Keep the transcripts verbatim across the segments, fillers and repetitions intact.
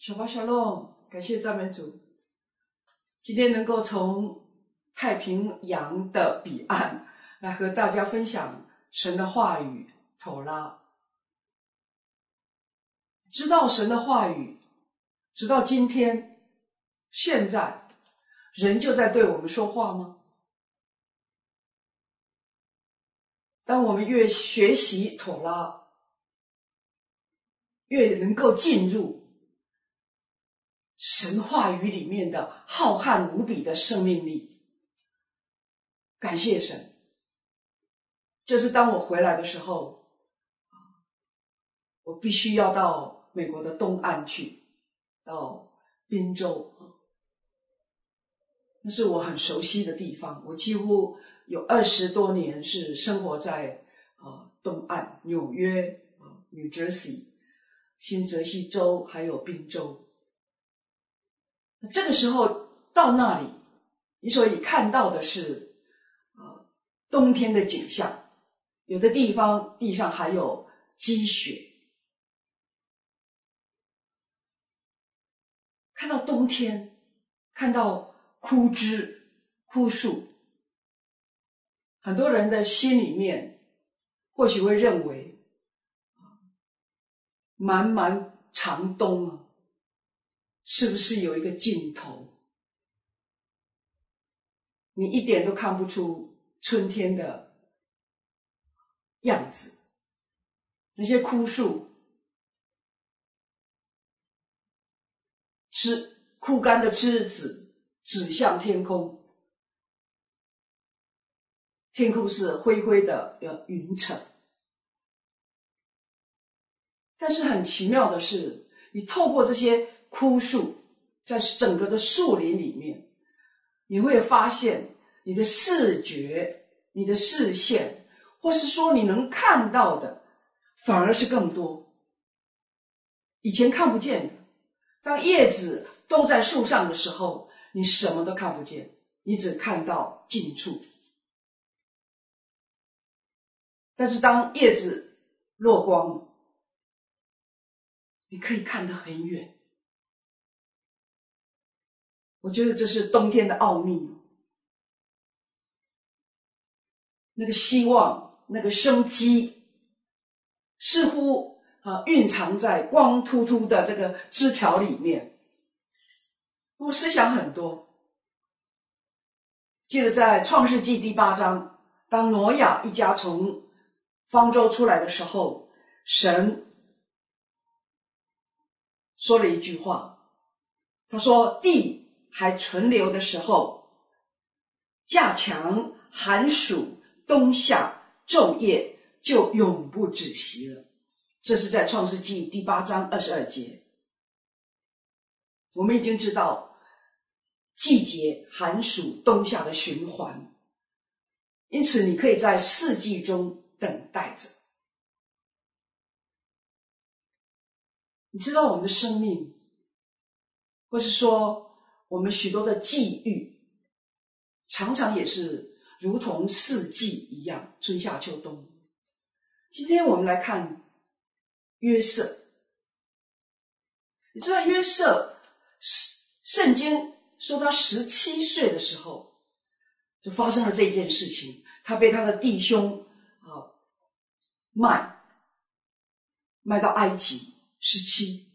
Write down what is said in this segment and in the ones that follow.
小巴小龙，感谢赞美主，今天能够从太平洋的彼岸来和大家分享神的话语妥拉。知道神的话语，直到今天现在人就在对我们说话吗？当我们越学习妥拉，越能够进入神话语里面的浩瀚无比的生命力。感谢神，就是当我回来的时候，我必须要到美国的东岸去，到宾州，那是我很熟悉的地方。我几乎有二十多年是生活在呃东岸，纽约、呃 New Jersey、新泽西州还有宾州。这个时候到那里，你所以看到的是呃冬天的景象，有的地方地上还有积雪。看到冬天，看到枯枝枯树，很多人的心里面或许会认为漫漫长冬啊，是不是有一个尽头？你一点都看不出春天的样子。那些枯树枝枯干的枝子指向天空，天空是灰灰的云层。但是很奇妙的是，你透过这些枯树，在整个的树林里面，你会发现你的视觉、你的视线，或是说你能看到的反而是更多，以前看不见的。当叶子都在树上的时候，你什么都看不见，你只看到近处。但是当叶子落光，你可以看得很远。我觉得这是冬天的奥秘，那个希望，那个生机，似乎啊蕴藏在光秃秃的这个枝条里面。我思想很多，记得在创世纪第八章，当挪亚一家从方舟出来的时候，神说了一句话，他说地还存留的时候，架墙寒暑冬夏昼夜就永不止息了。这是在创世纪第八章二十二节。我们已经知道季节寒暑冬夏的循环，因此你可以在四季中等待着。你知道我们的生命，或是说我们许多的际遇，常常也是如同四季一样，春夏秋冬。今天我们来看约瑟。你知道约瑟，圣经说他十七岁的时候就发生了这件事情，他被他的弟兄啊卖卖到埃及。十七，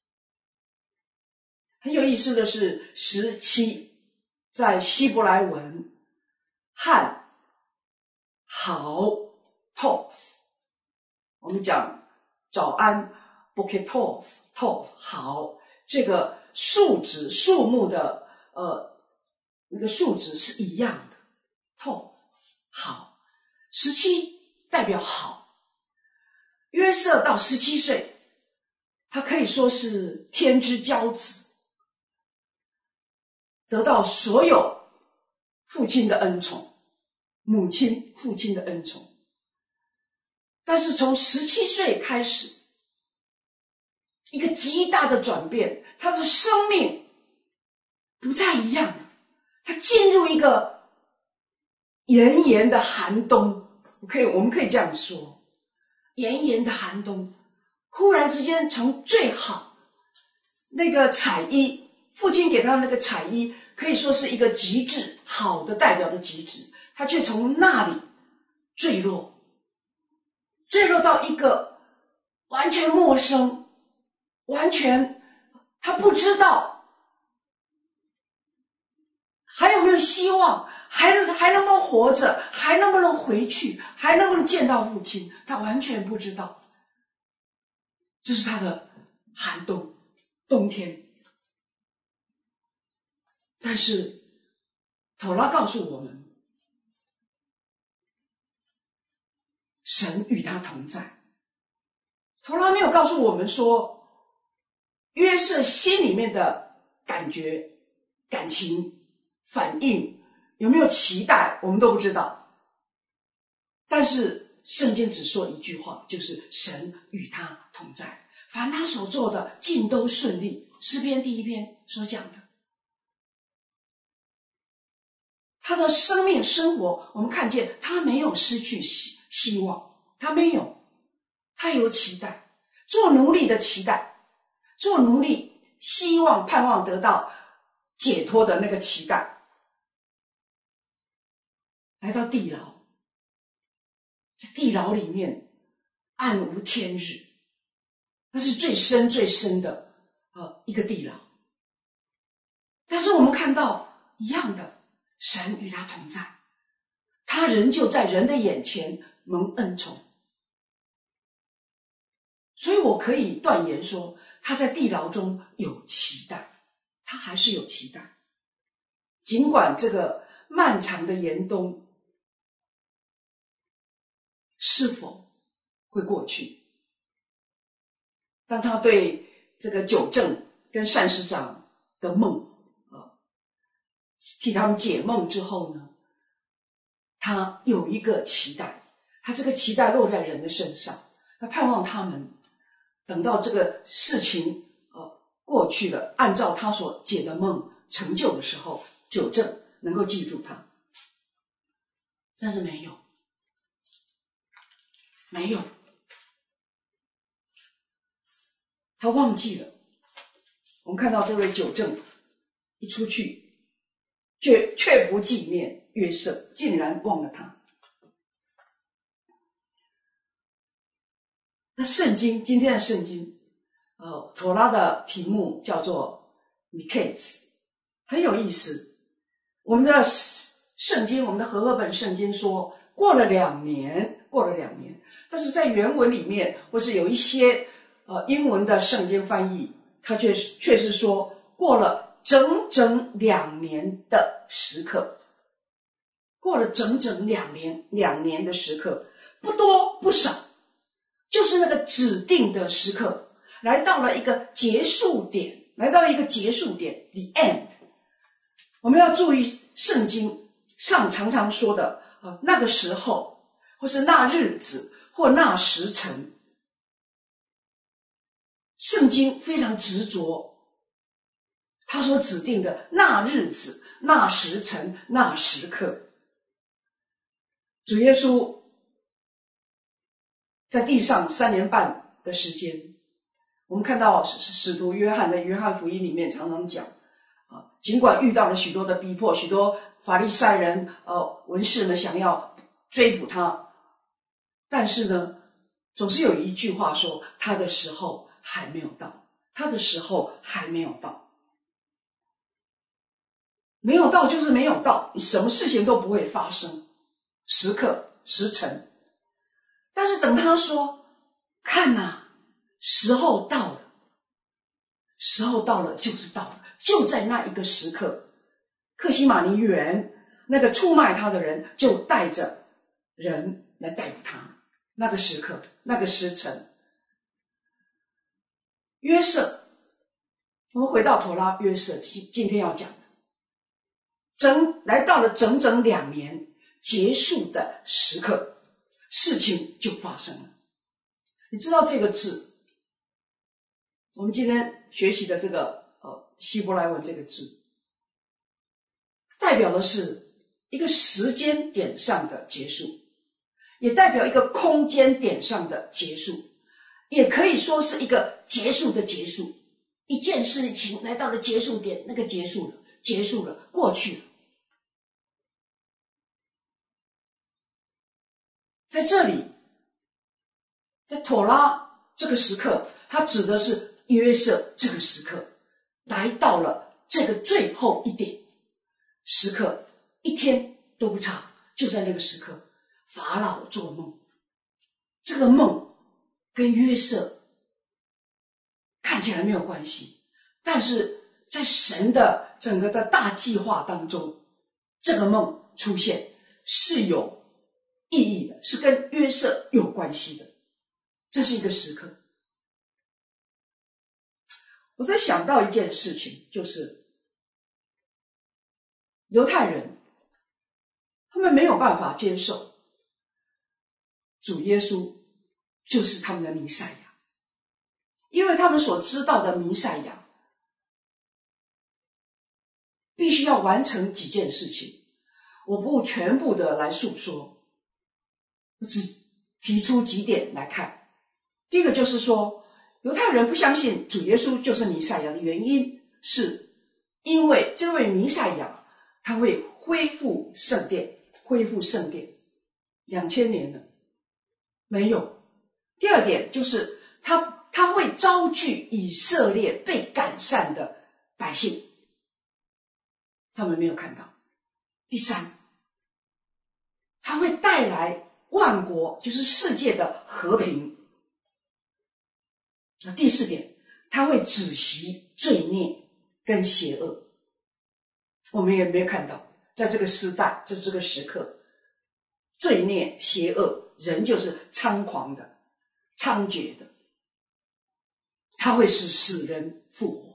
很有意思的是，十七在希伯来文汉好 tov， 我们讲早安 boker tov tov 好，这个数值数目的呃那个数值是一样的 tov 好，十七代表好。约瑟到十七岁，他可以说是天之骄子，得到所有父亲的恩宠，母亲父亲的恩宠。但是从十七岁开始，一个极大的转变，他的生命不再一样了，他进入一个炎炎的寒冬，可以我们可以这样说，炎炎的寒冬，忽然之间从最好那个彩衣，父亲给他那个彩衣可以说是一个极致好的代表的极致，他却从那里坠落，坠落到一个完全陌生，完全他不知道还有没有希望，还还能不能活着，还能不能回去，还能不能见到父亲，他完全不知道。这是他的寒冬，冬天。但是妥拉告诉我们，神与他同在。妥拉没有告诉我们说约瑟心里面的感觉、感情、反应有没有期待，我们都不知道。但是圣经只说一句话，就是神与他同在，凡他所做的尽都顺利。诗篇第一篇所讲的，他的生命生活，我们看见他没有失去希希望，他没有，他有期待，做奴隶的期待，做奴隶希望盼望得到解脱的那个期待。来到地牢，在地牢里面暗无天日，那是最深最深的呃一个地牢。但是我们看到一样的，神与他同在，他仍旧在人的眼前蒙恩宠。所以我可以断言说，他在地牢中有期待，他还是有期待。尽管这个漫长的严冬是否会过去，当他对这个九正跟善师长的梦啊，替他们解梦之后呢，他有一个期待，他这个期待落在人的身上，他盼望他们等到这个事情呃过去了，按照他所解的梦成就的时候，九正能够记住他。但是没有没有他忘记了。我们看到这位九正一出去，却却不纪念约瑟，竟然忘了他。那圣经，今天的圣经呃，妥拉的题目叫做 Miketz， 很有意思。我们的圣经，我们的和合本圣经说过了两年，过了两年，但是在原文里面，或是有一些呃英文的圣经翻译，它却却是说过了整整两年的时刻，过了整整两年，两年的时刻，不多不少，就是那个指定的时刻，来到了一个结束点，来到一个结束点 ，the end。我们要注意圣经上常常说的呃那个时候，或是那日子，或那时辰。圣经非常执着他所指定的那日子、那时辰、那时刻。主耶稣在地上三年半的时间，我们看到使徒约翰的约翰福音里面常常讲啊，尽管遇到了许多的逼迫，许多法利赛人呃文士们想要追捕他，但是呢，总是有一句话说，他的时候还没有到，他的时候还没有到。没有到就是没有到，你什么事情都不会发生，时刻时辰。但是等他说，看哪，时候到了，时候到了就是到了，就在那一个时刻，客西马尼园那个出卖他的人就带着人来逮捕他，那个时刻，那个时辰。约瑟，我们回到妥拉约瑟今天要讲的，整来到了整整两年结束的时刻，事情就发生了。你知道这个字，我们今天学习的这个呃希伯来文这个字，代表的是一个时间点上的结束，也代表一个空间点上的结束，也可以说是一个结束的结束， 一件事情来到了结束点，那个结束了，结束了，过去了。在这里，在妥拉这个时刻，它指的是约瑟这个时刻来到了这个最后一点时刻，一天都不差，就在那个时刻，法老做梦，这个梦跟约瑟看起来没有关系，但是在神的整个的大计划当中，这个梦出现是有意义的，是跟约瑟有关系的，这是一个时刻。我在想到一件事情，就是犹太人他们没有办法接受主耶稣就是他们的弥赛亚，因为他们所知道的弥赛亚必须要完成几件事情，我不全部的来述说，我只提出几点来看。第一个就是说，犹太人不相信主耶稣就是弥赛亚的原因，是因为这位弥赛亚他会恢复圣殿，恢复圣殿两千年了没有。第二点就是他他会招聚以色列被赶散的百姓，他们没有看到。第三，他会带来万国，就是世界的和平。第四点，他会止息罪孽跟邪恶，我们也没有看到，在这个时代，在这个时刻，罪孽邪恶，人就是猖狂的猖獗的，他会使死人复活。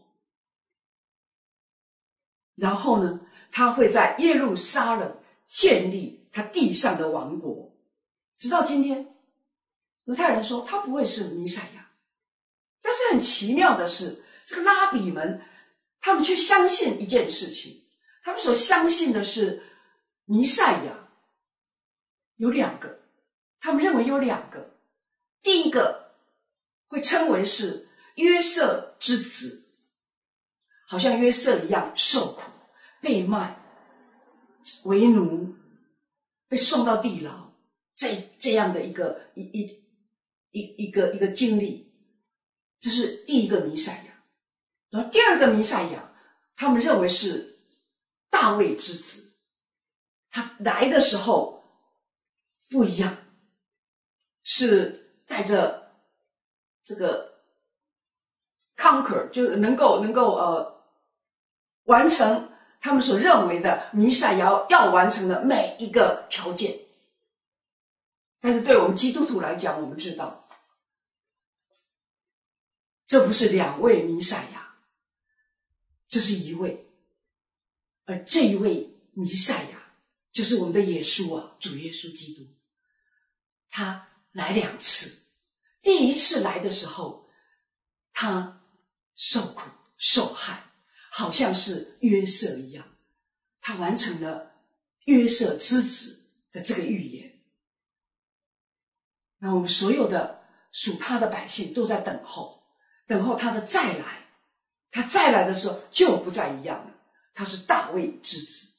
然后呢，他会在耶路撒冷建立他地上的王国。直到今天，犹太人说他不会是弥赛亚，但是很奇妙的是，这个拉比们他们却相信一件事情，他们所相信的是弥赛亚有两个，他们认为有两个。第一个会称为是约瑟之子，好像约瑟一样受苦，被卖为奴，被送到地牢，这这样的一个一一一一个一个经历，这是第一个弥赛亚。然后第二个弥赛亚，他们认为是大卫之子，他来的时候不一样，是带着这个 conquer， 就是能够能够呃完成他们所认为的弥赛亚要完成的每一个条件。但是对我们基督徒来讲，我们知道这不是两位弥赛亚，这是一位，而这一位弥赛亚就是我们的耶稣啊，主耶稣基督。他来两次，第一次来的时候，他受苦受害，好像是约瑟一样，他完成了约瑟之子的这个预言。那我们所有的属他的百姓都在等候，等候他的再来。他再来的时候就不再一样了，他是大卫之子。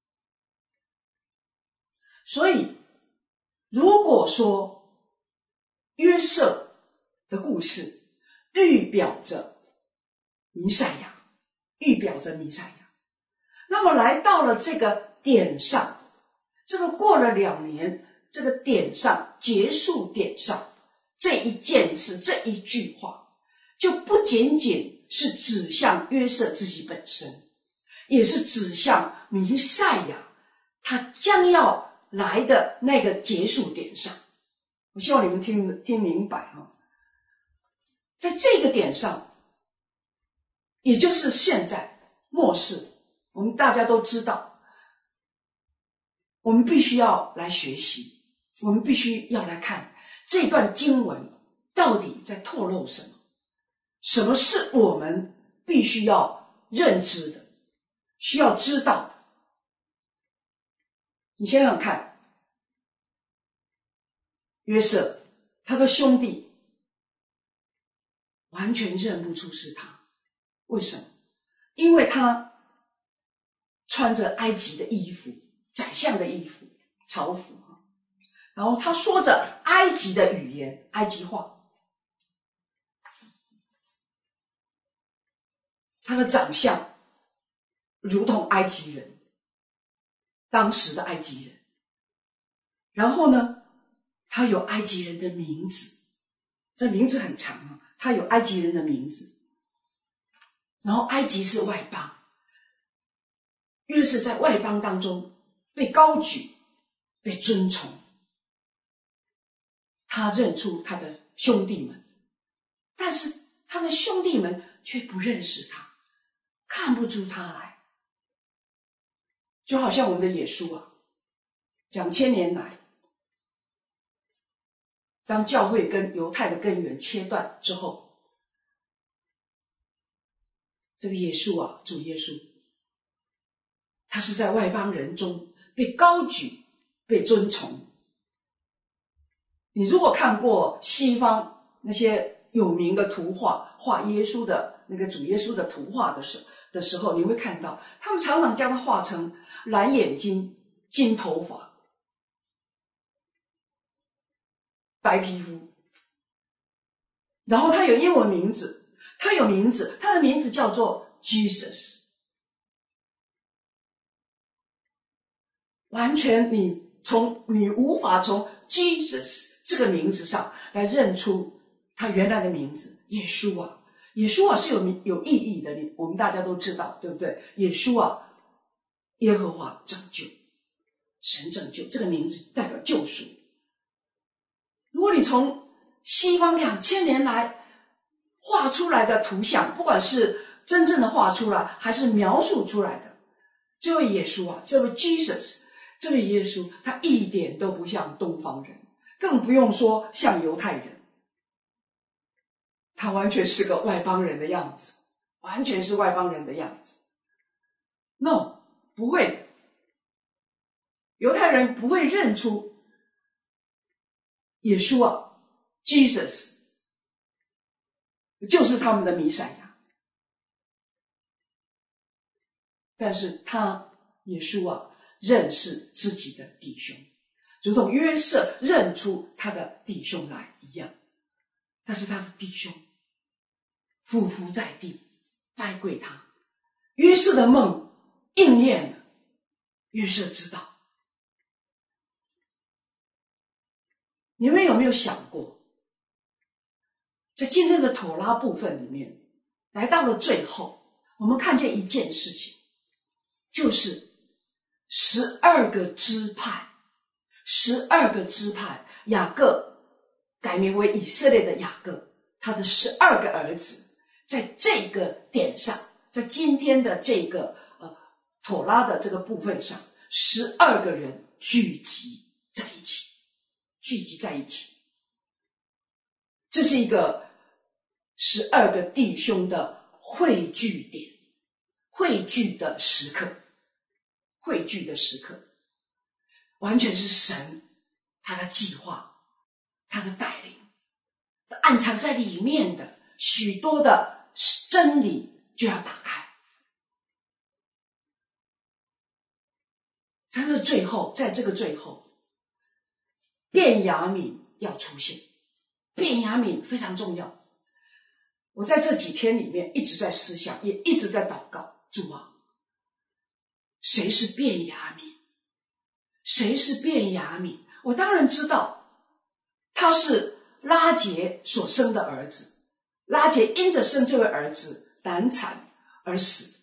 所以如果说约瑟的故事预表着弥赛亚，预表着弥赛亚，那么来到了这个点上，这个过了两年，这个点上结束点上，这一件事，这一句话就不仅仅是指向约瑟自己本身，也是指向弥赛亚他将要来的那个结束点上。我希望你们听听明白啊，在这个点上，也就是现在末世，我们大家都知道，我们必须要来学习，我们必须要来看这段经文到底在透露什么，什么是我们必须要认知的，需要知道的。你想想看，约瑟他的兄弟完全认不出是他， 为什么？因为他穿着埃及的衣服，宰相的衣服，朝服，然后他说着埃及的语言，埃及话，他的长相如同埃及人，当时的埃及人。然后呢，他有埃及人的名字，这名字很长啊，他有埃及人的名字。然后埃及是外邦，约瑟在外邦当中被高举，被尊崇。他认出他的兄弟们，但是他的兄弟们却不认识他，看不出他来。就好像我们的耶稣啊，两千年来，当教会跟犹太的根源切断之后，这个耶稣啊，主耶稣，他是在外邦人中被高举，被尊崇。你如果看过西方那些有名的图画，画耶稣的那个主耶稣的图画的时的时候，你会看到他们常常将他画成蓝眼睛、金头发、白皮肤，然后他有英文名字，他有名字，他的名字叫做 Jesus。 完全你从你无法从 Jesus 这个名字上来认出他原来的名字，耶稣啊，耶稣啊是有有意义的，你我们大家都知道，对不对？耶稣啊，耶和华拯救，神拯救，这个名字代表救赎。如果你从西方两千年来画出来的图像，不管是真正的画出来还是描述出来的，这位耶稣啊，这位 Jesus， 这位耶稣，他一点都不像东方人，更不用说像犹太人，他完全是个外邦人的样子，完全是外邦人的样子。 No， 不会的，犹太人不会认出耶稣啊 Jesus 就是他们的弥赛亚。但是他耶稣啊认识自己的弟兄，如同约瑟认出他的弟兄来一样。但是他的弟兄俯伏在地拜跪他，约瑟的梦应验了，约瑟知道。你们有没有想过，在今天的妥拉部分里面，来到了最后，我们看见一件事情，就是十二个支派，十二个支派，雅各改名为以色列的雅各，他的十二个儿子，在这个点上，在今天的这个呃妥拉的这个部分上，十二个人聚集在一起，聚集在一起。这是一个十二个弟兄的汇聚点，汇聚的时刻，汇聚的时刻，完全是神他的计划，他的带领，暗藏在里面的许多的真理就要打开。在这个最后，在这个最后，便雅悯要出现，便雅悯非常重要。我在这几天里面一直在思想，也一直在祷告，主啊，谁是便雅悯？谁是便雅悯？我当然知道，他是拉结所生的儿子，拉结因着生这位儿子难产而死。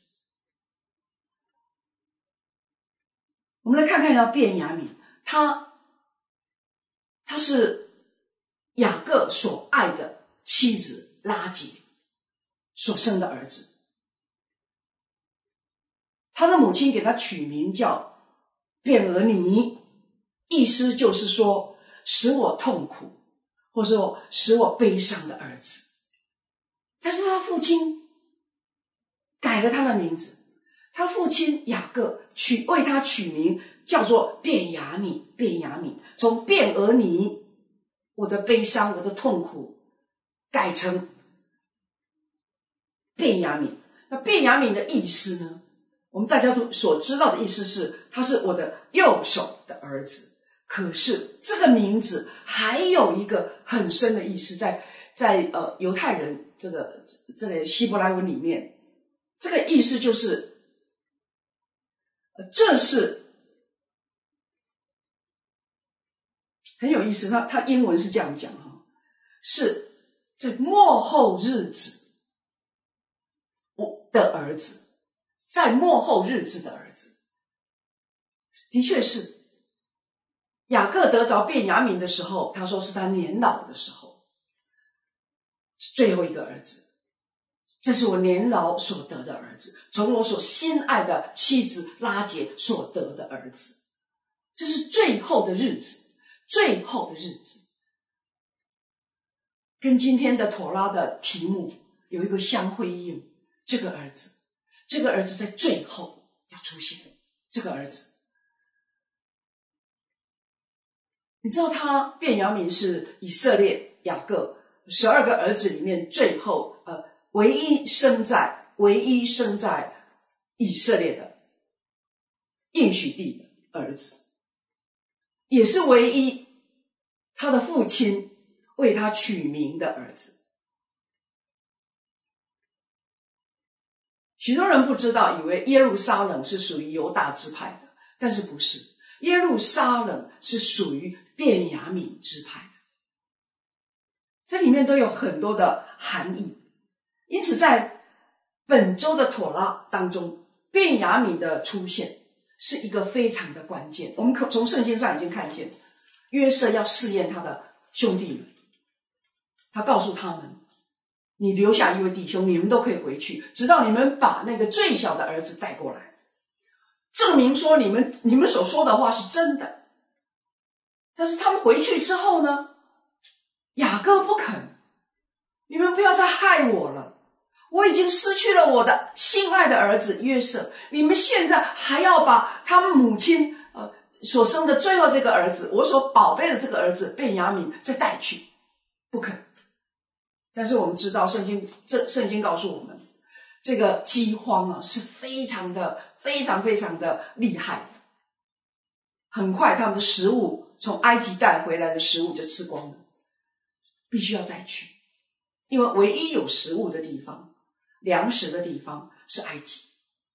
我们来看看一下便雅悯，他他是雅各所爱的妻子拉结所生的儿子，他的母亲给他取名叫便俄尼，意思就是说使我痛苦，或者说使我悲伤的儿子。但是他父亲改了他的名字，他父亲雅各取为他取名叫做便雅悯，便雅悯，从便俄尼，我的悲伤，我的痛苦，改成便雅悯。 那便雅悯的意思呢？我们大家都所知道的意思是，他是我的右手的儿子。可是这个名字还有一个很深的意思，在在呃犹太人这个这个希伯来文里面，这个意思就是，呃、这是很有意思。他他英文是这样讲哈，是在末后日子我的儿子。在末后日子的儿子，的确是雅各得着便雅悯的时候，他说是他年老的时候，最后一个儿子，这是我年老所得的儿子，从我所心爱的妻子拉结所得的儿子，这是最后的日子，最后的日子，跟今天的妥拉的题目有一个相辉映，这个儿子，这个儿子在最后要出现，这个儿子，你知道他便雅悯是以色列雅各十二个儿子里面最后呃唯一生在唯一生在以色列的应许地的儿子，也是唯一他的父亲为他取名的儿子。许多人不知道，以为耶路撒冷是属于犹大支派的，但是不是，耶路撒冷是属于便雅悯支派的，这里面都有很多的含义。因此在本周的妥拉当中，便雅悯的出现是一个非常的关键。我们可从圣经上已经看见，约瑟要试验他的兄弟们，他告诉他们，你留下一位弟兄，你们都可以回去，直到你们把那个最小的儿子带过来，证明说你们你们所说的话是真的。但是他们回去之后呢，雅各不肯，你们不要再害我了，我已经失去了我的心爱的儿子约瑟，你们现在还要把他们母亲呃所生的最后这个儿子，我所宝贝的这个儿子便雅悯再带去，不肯。但是我们知道圣经这圣经告诉我们，这个饥荒啊是非常的非常非常的厉害的，很快他们的食物从埃及带回来的食物就吃光了，必须要再去，因为唯一有食物的地方，粮食的地方是埃及。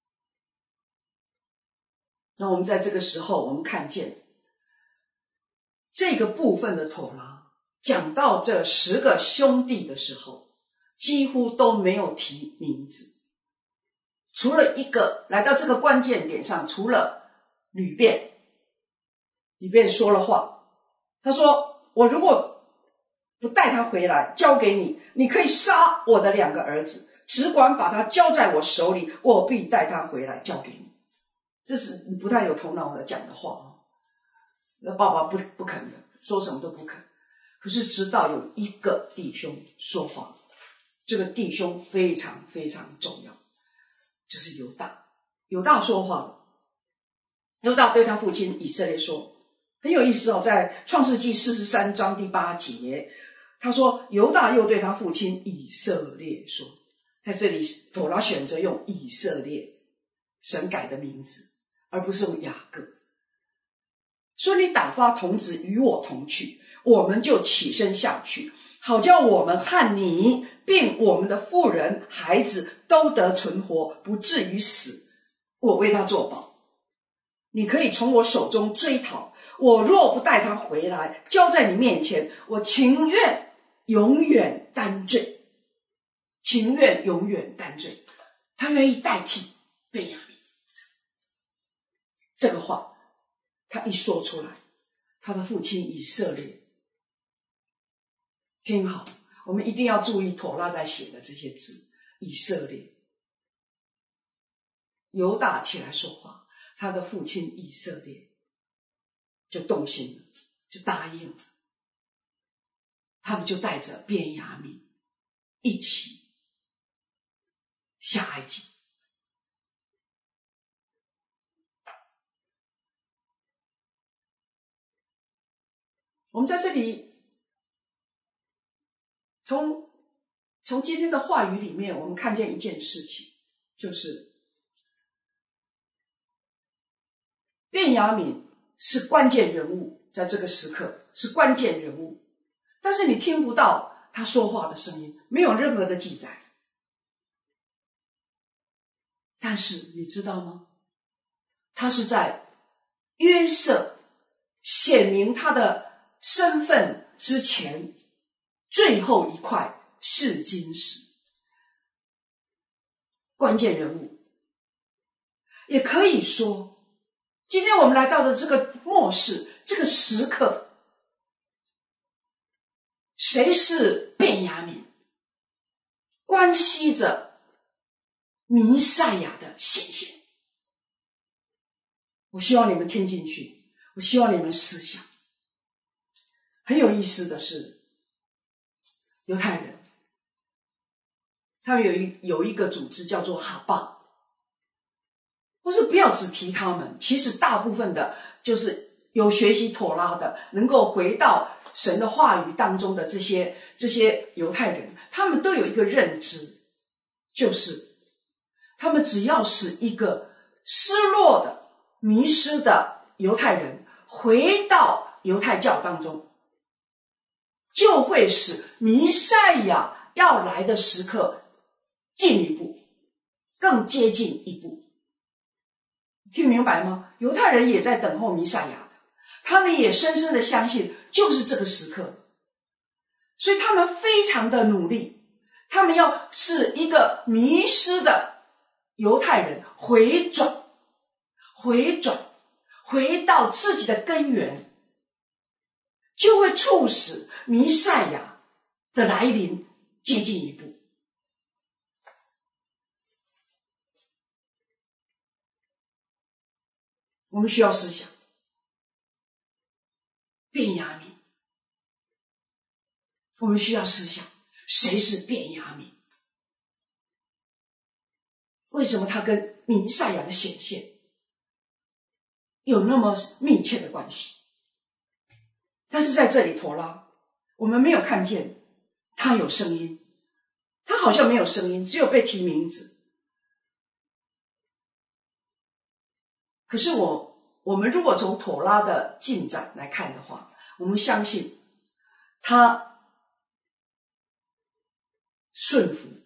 那我们在这个时候，我们看见这个部分的妥拉讲到这十个兄弟的时候，几乎都没有提名字，除了一个来到这个关键点上，除了吕便，吕便说了话，他说我如果不带他回来交给你，你可以杀我的两个儿子，只管把他交在我手里，我必带他回来交给你。这是不太有头脑的讲的话哦。那爸爸不不肯的，说什么都不肯。可是直到有一个弟兄说话，这个弟兄非常非常重要，就是犹大。犹大说话了，犹大对他父亲以色列说，很有意思哦，在创世纪四十三章第八节，他说犹大又对他父亲以色列说，在这里妥拉选择用以色列神改的名字，而不是用雅各，说你打发童子与我同去，我们就起身下去，好叫我们和你并我们的妇人孩子都得存活，不至于死，我为他作保。你可以从我手中追讨，我若不带他回来交在你面前，我情愿永远担罪，情愿永远担罪。他愿意代替便雅悯。这个话他一说出来，他的父亲以色列，听好，我们一定要注意妥拉在写的这些字，以色列。犹大起来说话，他的父亲以色列就动心了，就答应了，他们就带着便雅悯一起下埃及。我们在这里从从今天的话语里面，我们看见一件事情， 就是便雅悯是关键人物，在这个时刻是关键人物，但是你听不到他说话的声音，没有任何的记载。但是你知道吗？他是在约瑟显明他的身份之前最后一块试金石，关键人物。也可以说，今天我们来到的这个末世，这个时刻，谁是便雅悯，关系着弥赛亚的显现。我希望你们听进去，我希望你们思想。很有意思的是，犹太人他们有一有一个组织叫做哈巴，或是不要只提他们，其实大部分的就是有学习妥拉的，能够回到神的话语当中的这些这些犹太人，他们都有一个认知，就是他们只要是一个失落的迷失的犹太人回到犹太教当中，就会使弥赛亚要来的时刻进一步，更接近一步。听明白吗？犹太人也在等候弥赛亚的，他们也深深的相信就是这个时刻，所以他们非常的努力，他们要是一个迷失的犹太人回转回转回到自己的根源，就会促使弥赛亚的来临接近一步。我们需要思想便雅悯，我们需要思想谁是便雅悯，为什么他跟弥赛亚的显现有那么密切的关系。但是在这里妥拉我们没有看见他有声音，他好像没有声音，只有被提名字。可是我我们如果从妥拉的进展来看的话，我们相信他顺服，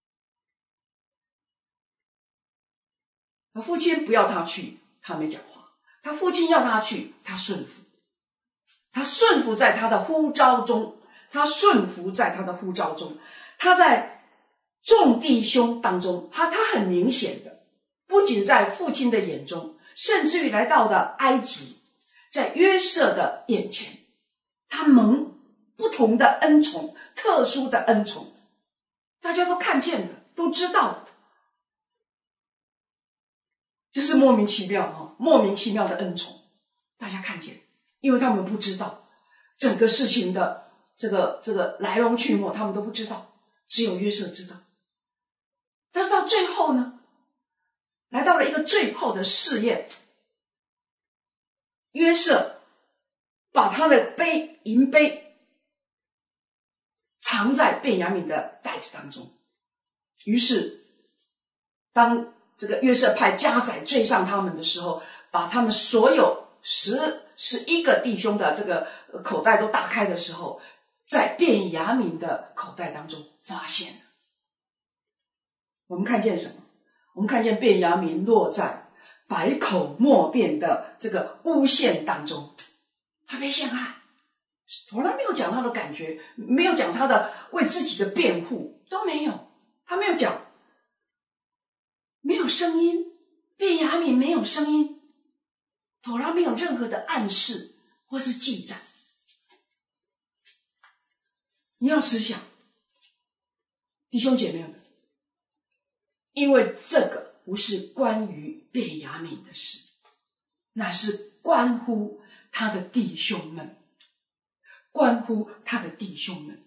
他父亲不要他去，他没讲话；他父亲要他去，他顺服。他顺服在他的呼召中，他顺服在他的呼召中，他在众弟兄当中，他他很明显的，不仅在父亲的眼中，甚至于来到的埃及，在约瑟的眼前，他蒙不同的恩宠，特殊的恩宠，大家都看见的，都知道的。这是莫名其妙啊，莫名其妙的恩宠，大家看见，因为他们不知道整个事情的这个这个来龙去脉，他们都不知道，只有约瑟知道。但是到最后呢，来到了一个最后的试验，约瑟把他的杯银杯藏在便雅悯的袋子当中，于是当这个约瑟派家宰追上他们的时候，把他们所有十十一个弟兄的这个口袋都打开的时候，在便雅悯的口袋当中发现了。我们看见什么？我们看见便雅悯落在百口莫辩的这个诬陷当中，他被陷害，从来没有讲他的感觉，没有讲他的为自己的辩护，都没有，他没有讲，没有声音，便雅悯没有声音，妥拉没有任何的暗示或是记载。你要思想，弟兄姐妹们，因为这个不是关于便雅悯的事，乃是关乎他的弟兄们，关乎他的弟兄们。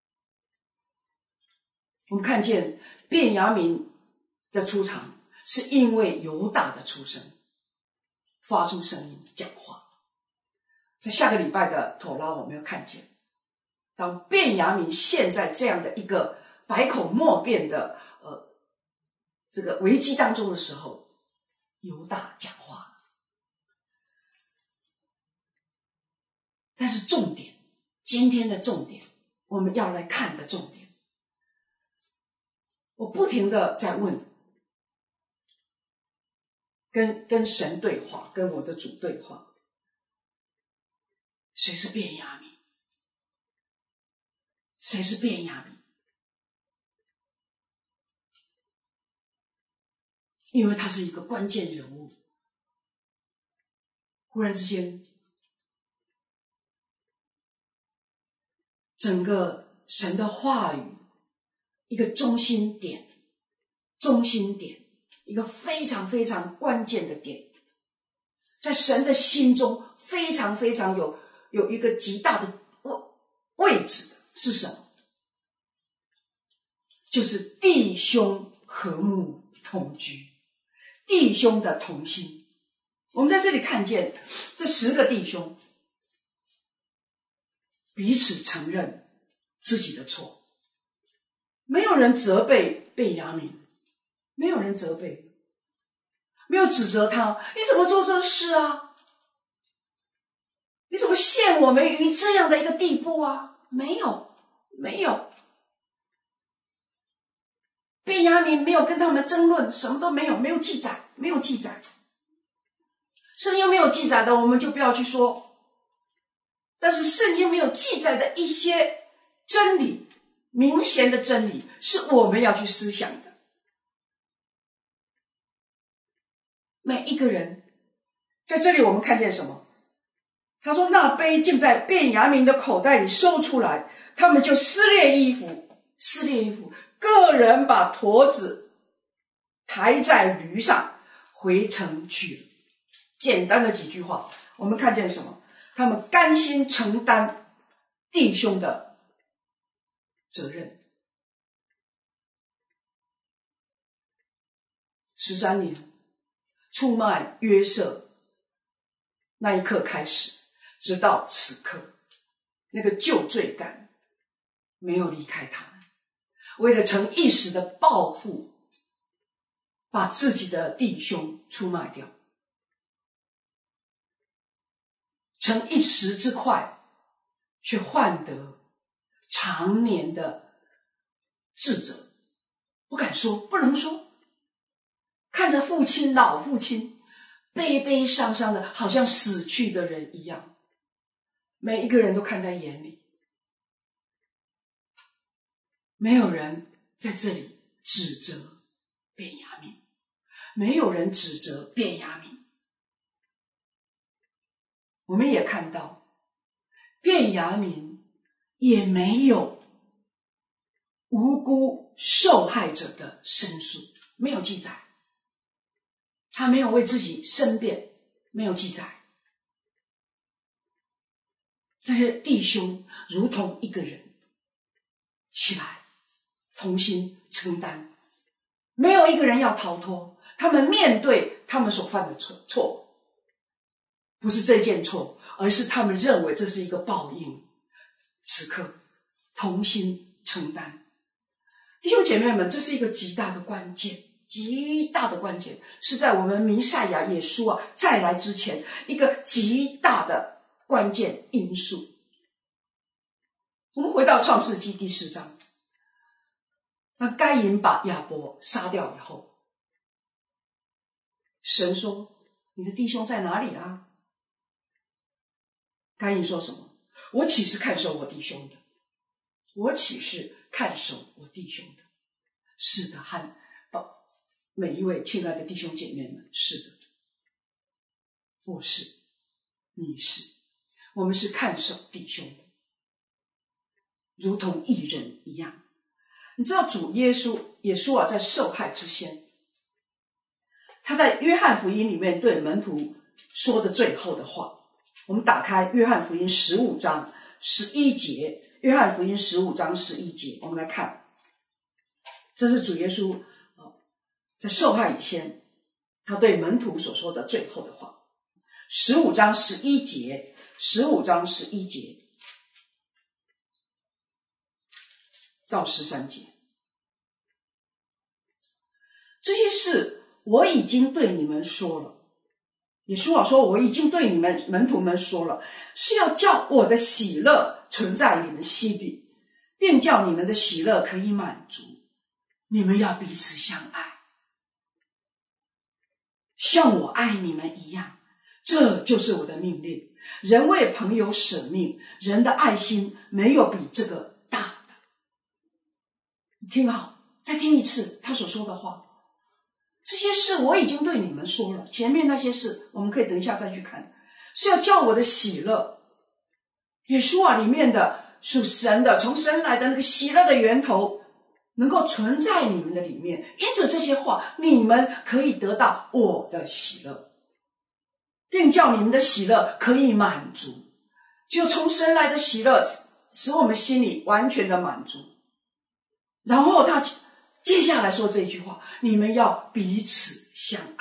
我们看见便雅悯的出场是因为犹大的出生，发出声音讲话。在下个礼拜的妥拉我们要看见，当便雅悯陷在这样的一个百口莫辩的呃这个危机当中的时候，犹大讲话。但是重点，今天的重点，我们要来看的重点，我不停的在问，跟跟神对话，跟我的主对话，谁是便雅悯？谁是便雅悯？因为他是一个关键人物。忽然之间，整个神的话语一个中心点，中心点，一个非常非常关键的点，在神的心中非常非常有有一个极大的位置的是什么？就是弟兄和睦同居，弟兄的同心。我们在这里看见这十个弟兄彼此承认自己的错，没有人责备便雅悯，没有人责备，没有指责他，你怎么做这事啊？你怎么陷我们于这样的一个地步啊？没有，没有。便雅悯没有跟他们争论，什么都没有，没有记载，没有记载。圣经没有记载的，我们就不要去说。但是圣经没有记载的一些真理，明显的真理，是我们要去思想的。每一个人，在这里我们看见什么？他说那杯竟在便雅悯的口袋里收出来，他们就撕裂衣服，撕裂衣服，个人把驼子抬在驴上回城去了。简单的几句话，我们看见什么？他们甘心承担弟兄的责任。十三年出卖约瑟那一刻开始，直到此刻，那个旧罪感没有离开他们，为了成一时的报复，把自己的弟兄出卖掉，成一时之快，却换得常年的自责，不敢说，不能说。看着父亲，老父亲悲悲伤伤的，好像死去的人一样，每一个人都看在眼里，没有人在这里指责便雅悯，没有人指责便雅悯。我们也看到便雅悯也没有无辜受害者的申诉，没有记载，他没有为自己申辩，没有记载。这些弟兄如同一个人起来同心承担，没有一个人要逃脱，他们面对他们所犯的错错，不是这件错，而是他们认为这是一个报应，此刻同心承担。弟兄姐妹们，这是一个极大的关键，极大的关键，是在我们弥赛亚耶稣啊再来之前一个极大的关键因素。我们回到创世纪第四章，那该隐把亚伯杀掉以后，神说你的弟兄在哪里啊？该隐说什么？我岂是看守我弟兄的？我岂是看守我弟兄的？是的，和每一位亲爱的弟兄姐妹们，是的，我是，你是，我们是看守弟兄的，如同一人一样。你知道主耶稣耶稣啊，在受害之前，他在约翰福音里面对门徒说的最后的话，我们打开约翰福音十五章十一节，约翰福音十五章十一节，我们来看，这是主耶稣在受害以前他对门徒所说的最后的话。十五章十一节，十五章十一节到十三节， 这些事我已经对你们说了。耶稣说，我已经对你们门徒们说了，是要叫我的喜乐存在你们心里，并叫你们的喜乐可以满足。你们要彼此相爱，像我爱你们一样，这就是我的命令。人为朋友舍命，人的爱心没有比这个大的。你听好，再听一次他所说的话。这些事我已经对你们说了，前面那些事我们可以等一下再去看，是要叫我的喜乐。耶稣啊，里面的属神的，从神来的那个喜乐的源头能够存在你们的里面，因着这些话，你们可以得到我的喜乐，并叫你们的喜乐可以满足。只有从神来的喜乐使我们心里完全的满足。然后他接下来说这句话，你们要彼此相爱。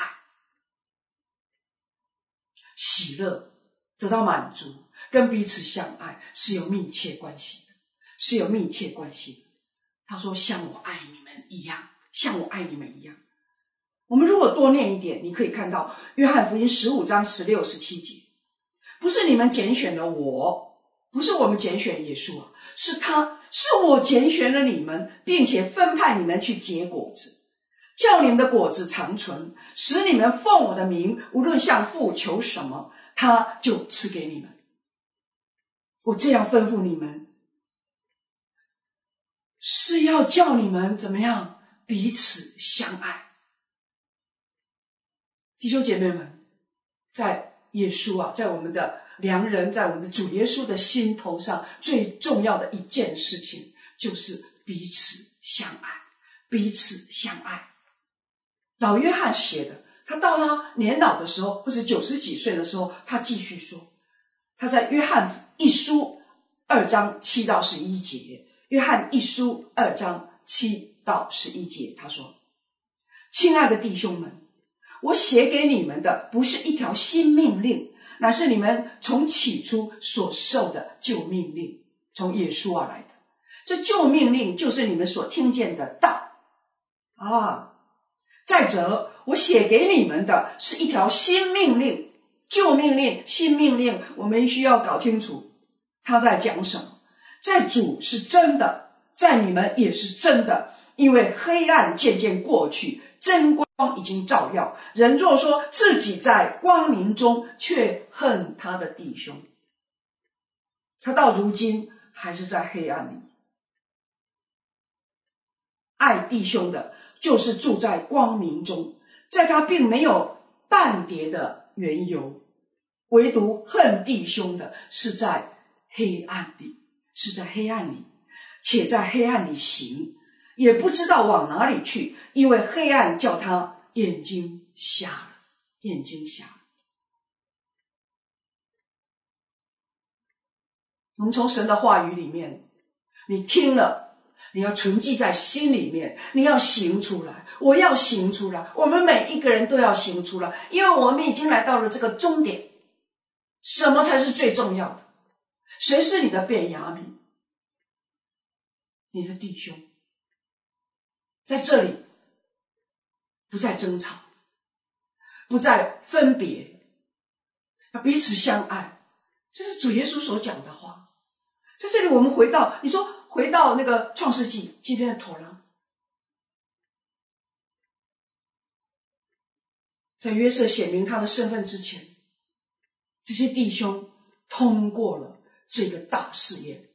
喜乐得到满足跟彼此相爱是有密切关系的，是有密切关系的。他说像我爱你们一样，像我爱你们一样。我们如果多念一点，你可以看到约翰福音十五章十六、十七节，不是你们拣选了我，不是我们拣选耶稣啊，是他，是我拣选了你们，并且分派你们去结果子，叫你们的果子长存，使你们奉我的名，无论向父求什么，他就赐给你们。我这样吩咐你们，是要叫你们怎么样？彼此相爱。弟兄姐妹们，在耶稣啊，在我们的良人，在我们的主耶稣的心头上，最重要的一件事情就是彼此相爱，彼此相爱。老约翰写的，他到他年老的时候，或者九十几岁的时候，他继续说，他在约翰一书二章七到十一节，约翰一书二章七到十一节，他说：亲爱的弟兄们，我写给你们的不是一条新命令，乃是你们从起初所受的旧命令，从耶稣而来的。这旧命令就是你们所听见的道啊。再者，我写给你们的是一条新命令，旧命令、新命令，我们需要搞清楚他在讲什么。在主是真的，在你们也是真的，因为黑暗渐渐过去，真光已经照耀。人若说自己在光明中，却恨他的弟兄，他到如今还是在黑暗里。爱弟兄的就是住在光明中，在他并没有半点的缘由，唯独恨弟兄的是在黑暗里，是在黑暗里，且在黑暗里行，也不知道往哪里去，因为黑暗叫他眼睛瞎了，眼睛瞎了。我们从神的话语里面，你听了，你要存记在心里面，你要行出来，我要行出来，我们每一个人都要行出来，因为我们已经来到了这个终点。什么才是最重要的？谁是你的便雅悯？你的弟兄。在这里不再争吵，不再分别，要彼此相爱，这是主耶稣所讲的话。在这里我们回到，你说回到那个创世纪，今天的妥拉，在约瑟显明他的身份之前，这些弟兄通过了这个大试验，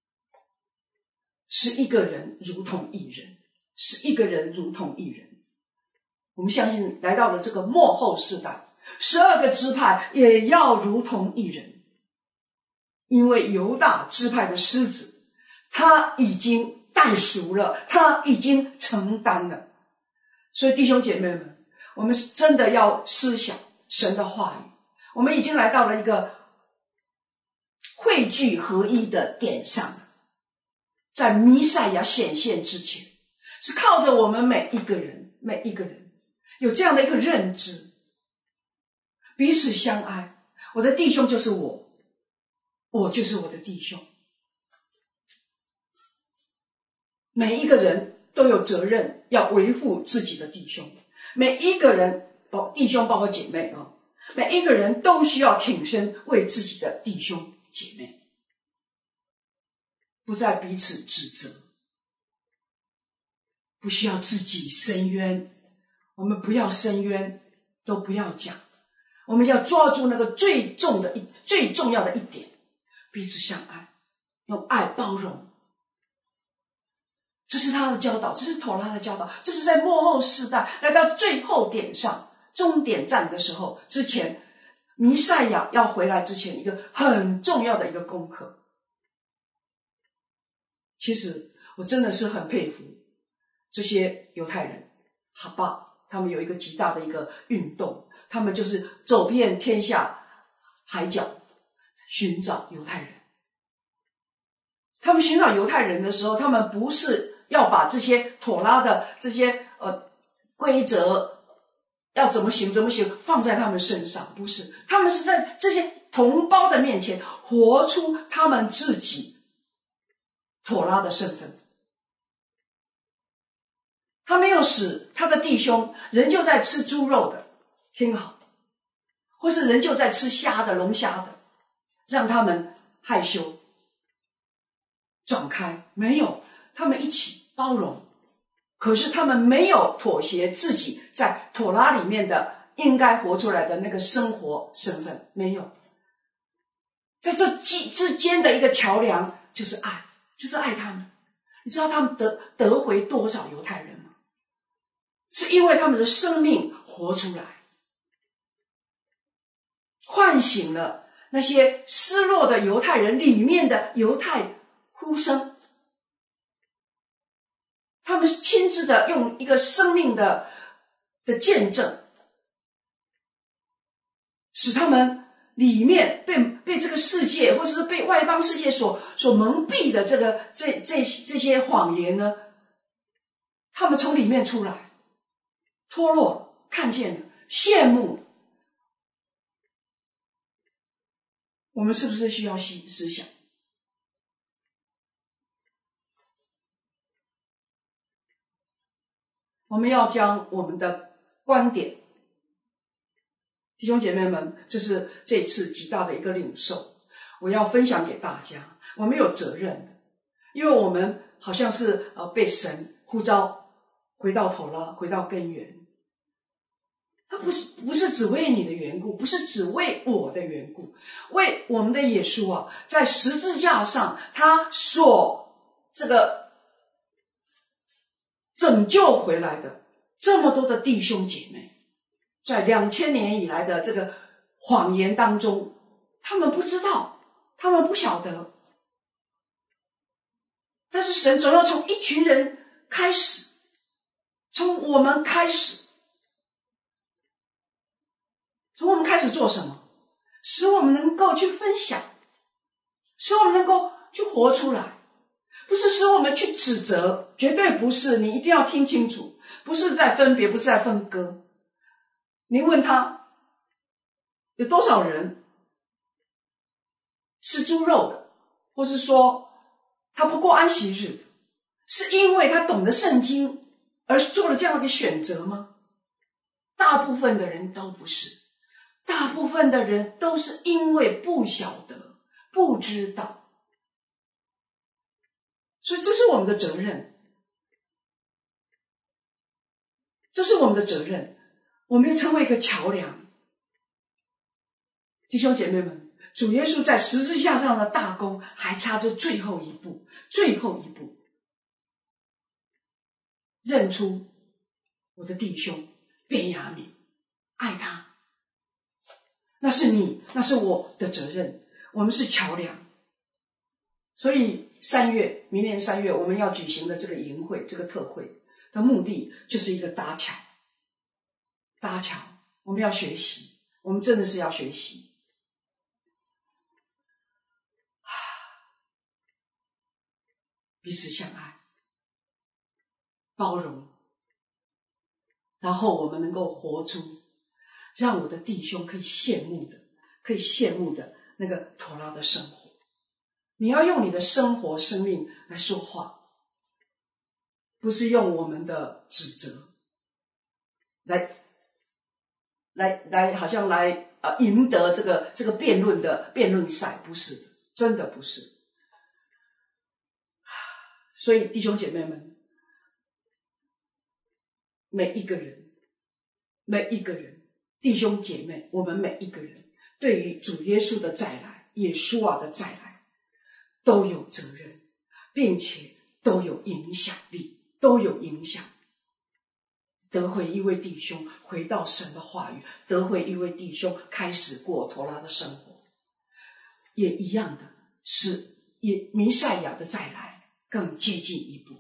使一个人如同一人，使一个人如同一人。我们相信来到了这个末后世代，十二个支派也要如同一人，因为犹大支派的狮子他已经代赎了，他已经承担了。所以弟兄姐妹们，我们是真的要思想神的话语，我们已经来到了一个汇聚合一的点上，在弥赛亚显现之前，是靠着我们每一个人每一个人有这样的一个认知，彼此相爱，我的弟兄就是我，我就是我的弟兄。每一个人都有责任要维护自己的弟兄，每一个人，包弟兄包括姐妹啊，每一个人都需要挺身为自己的弟兄姐妹，不再彼此指责，不需要自己伸冤，我们不要伸冤，都不要讲，我们要抓住那个最重的一最重要的一点，彼此相爱，用爱包容。这是他的教导，这是妥拉的教导，这是在末后世代来到最后点上终点站的时候之前，弥赛亚要回来之前一个很重要的一个功课。其实我真的是很佩服这些犹太人哈巴，他们有一个极大的一个运动，他们就是走遍天下海角寻找犹太人。他们寻找犹太人的时候，他们不是要把这些妥拉的这些呃规则要怎么行怎么行放在他们身上，不是，他们是在这些同胞的面前活出他们自己妥拉的身份。他没有使他的弟兄仍旧在吃猪肉的，听好，或是仍旧在吃虾的龙虾的，让他们害羞转开，没有，他们一起包容。可是他们没有妥协自己在妥拉里面的应该活出来的那个生活身份，没有。在这之间的一个桥梁就是爱，就是爱他们。你知道他们得得回多少犹太人吗？是因为他们的生命活出来，唤醒了那些失落的犹太人里面的犹太呼声。他们亲自的用一个生命的的见证，使他们里面被被这个世界或者是被外邦世界所所蒙蔽的这个这这这些谎言呢，他们从里面出来，脱落，看见了，羡慕。我们是不是需要思想？我们要将我们的观点，弟兄姐妹们，这是这次极大的一个领受，我要分享给大家。我们有责任的，因为我们好像是呃被神呼召回到头了，回到根源。他不是不是只为你的缘故，不是只为我的缘故，为我们的耶稣啊，在十字架上他所这个拯救回来的这么多的弟兄姐妹，在两千年以来的这个谎言当中，他们不知道，他们不晓得，但是神总要从一群人开始，从我们开始，从我们开始做什么？使我们能够去分享，使我们能够去活出来，不是使我们去指责，绝对不是，你一定要听清楚，不是在分别，不是在分割。你问他有多少人吃猪肉的，或是说他不过安息日的，是因为他懂得圣经而做了这样的选择吗？大部分的人都不是，大部分的人都是因为不晓得，不知道。所以这是我们的责任，这是我们的责任，我们要成为一个桥梁。弟兄姐妹们，主耶稣在十字架上的大功还差着最后一步，最后一步，认出我的弟兄便雅悯，爱他，那是你，那是我的责任，我们是桥梁。所以三月，明年三月我们要举行的这个营会，这个特会的目的就是一个搭桥，搭桥，我们要学习，我们真的是要学习。彼此相爱，包容，然后我们能够活出让我的弟兄可以羡慕的，可以羡慕的那个妥拉的生活。你要用你的生活生命来说话， 不是用我们的指责来来来好像来呃赢得这个这个辩论的辩论赛，不是的，真的不是。所以弟兄姐妹们，每一个人每一个人弟兄姐妹，我们每一个人对于主耶稣的再来，耶稣啊的再来都有责任，并且都有影响力，都有影响。得回一位弟兄回到神的话语，得回一位弟兄开始过妥拉的生活，也一样的是也弥赛亚的再来更接近一步。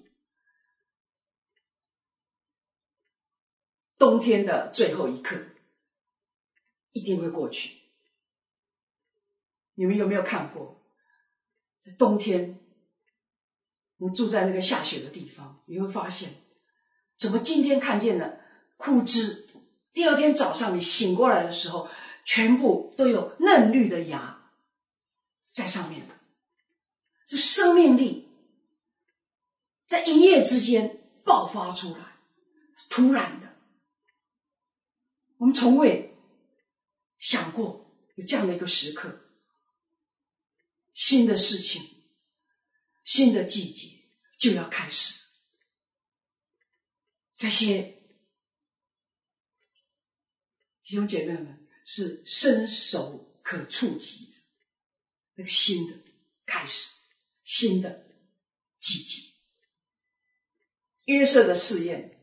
冬天的最后一刻一定会过去。你们有没有看过在冬天我们住在那个下雪的地方，你会发现怎么今天看见了枯枝，第二天早上你醒过来的时候，全部都有嫩绿的芽在上面。这生命力在一夜之间爆发出来，突然的。我们从未想过有这样的一个时刻，新的事情，新的季节就要开始。这些弟兄姐妹们是伸手可触及的，那个新的开始，新的季节。约瑟的试验，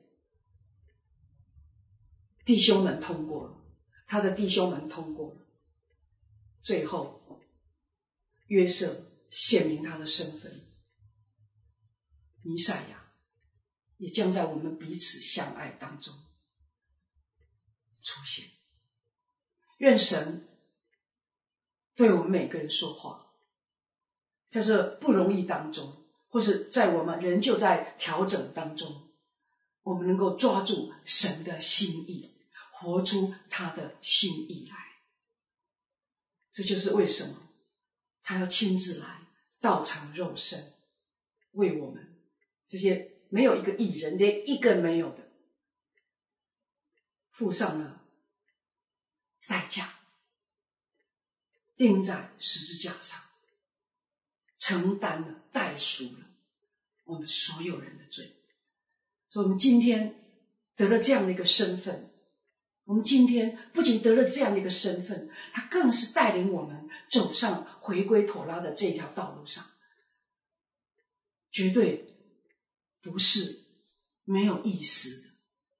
弟兄们通过了，他的弟兄们通过了，最后约瑟显明他的身份，弥赛亚也将在我们彼此相爱当中出现。愿神对我们每个人说话，在这不容易当中，或是在我们仍旧在调整当中，我们能够抓住神的心意，活出他的心意来。这就是为什么他要亲自来道成肉身，为我们这些没有一个义人，连一个没有的，付上了代价，钉在十字架上，承担了代赎了我们所有人的罪。所以我们今天得了这样的一个身份，我们今天不仅得了这样的一个身份，他更是带领我们走上回归妥拉的这条道路上，绝对不是没有意思的。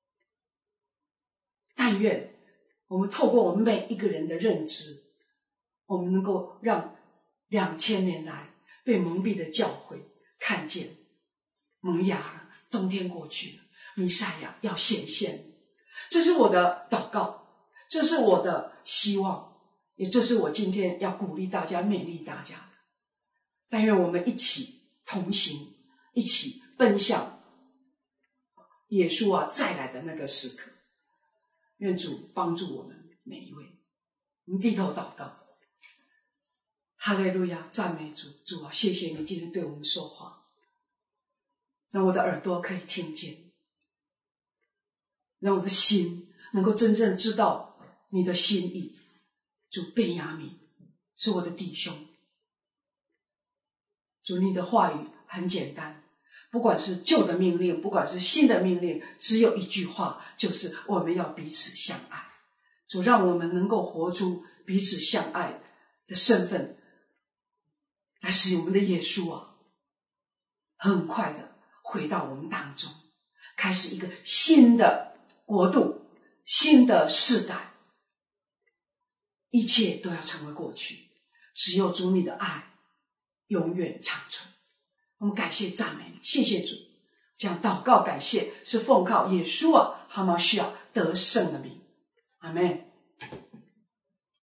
但愿我们透过我们每一个人的认知，我们能够让两千年来被蒙蔽的教会看见萌芽了，冬天过去了，弥赛亚要显现了。这是我的祷告，这是我的希望，也这是我今天要鼓励大家、勉励大家的。但愿我们一起同行，一起奔向耶稣啊再来的那个时刻。愿主帮助我们每一位。我们低头祷告。哈利路亚，赞美主，主啊，谢谢你今天对我们说话，让我的耳朵可以听见，让我的心能够真正知道你的心意。主，便雅悯是我的弟兄，主，你的话语很简单，不管是旧的命令，不管是新的命令，只有一句话，就是我们要彼此相爱。主，让我们能够活出彼此相爱的身份，来使我们的耶稣啊很快的回到我们当中，开始一个新的国度，新的世代。一切都要成为过去，只有主你的爱永远长存。我们感谢赞美你，谢谢主。这样祷告感谢是奉靠耶稣啊哈马西亚得胜的名，阿们。